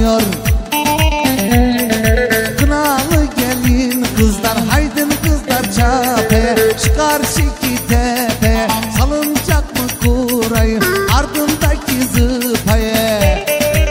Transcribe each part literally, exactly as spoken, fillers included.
yanıyor. Kınalı gelin kızlar, haydın kızlar çapeye, şu karşıki tepeye, salıncak mı kurayım ardındaki zıpaya.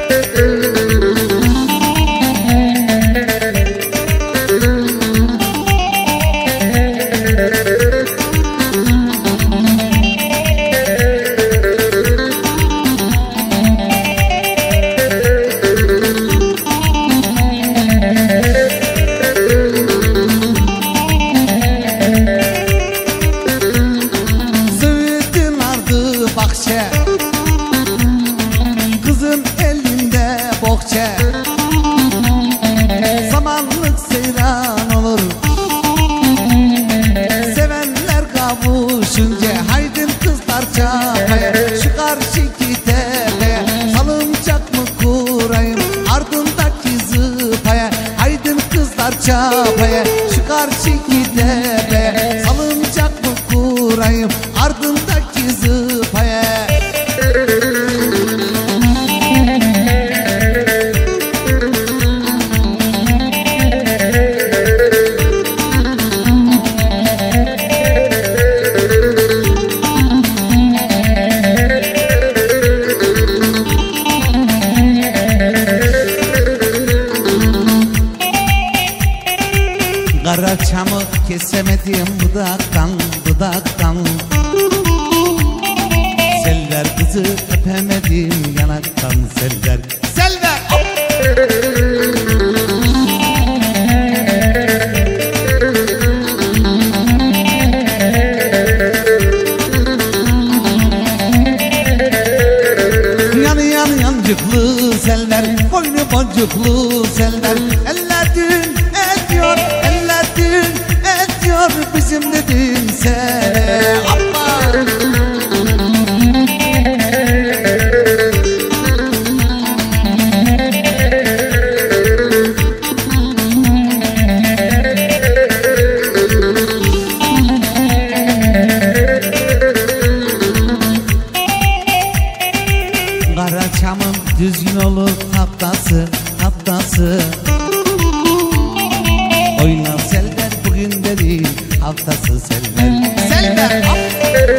Bahçe, kızın elinde bohçe, zamanlık seyran olur. Sevenler kavuşunca haydin kızlar çapaya, şu karşıki tepeye, salıncak mı kurayım ardındaki zıpaya. Haydin kızlar çapaya, şu karşıki tepeye, salıncak mı kurayım ardındaki zıpaya. Karaçamı kesemedim budaktan budaktan, seller kızı öpemedim yanaktan, seller seller. Yan yan yancıklı seller, boynu boncuklu seller, eller dün ediyor, eller dün ediyor bizim dedim sene. Hoppa! Karaçamın düzgün olur haftası haftası, oyna seller bugün değil haftası seller seller.